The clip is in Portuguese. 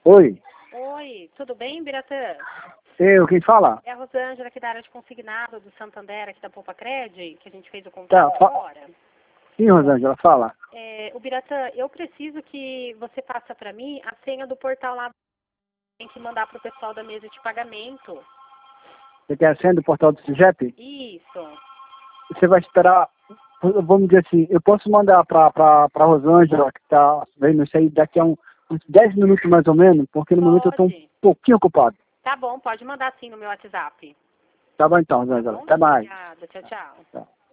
Oi, Oi, tudo bem, Biratã? quem fala? É a Rosângela aqui da área de consignado do Santander, aqui da Poupa Cred, que a gente fez o Tá, contato agora. sim, Rosângela, fala. O Biratã, eu preciso que você passe para mim a senha do portal lá, tem que mandar para o pessoal da mesa de pagamento. Você quer a senha do portal do CIGEP? Isso. Você vai esperar, vamos dizer assim, eu posso mandar pra Rosângela, que tá vendo isso aí, daqui a uns 10 minutos mais ou menos, porque no momento eu tô um Pode. pouquinho ocupado. Tá bom, pode mandar sim no meu WhatsApp. Tá bom então, Tá Rosângela, bom? até mais. Obrigada, tchau, tchau. Tá.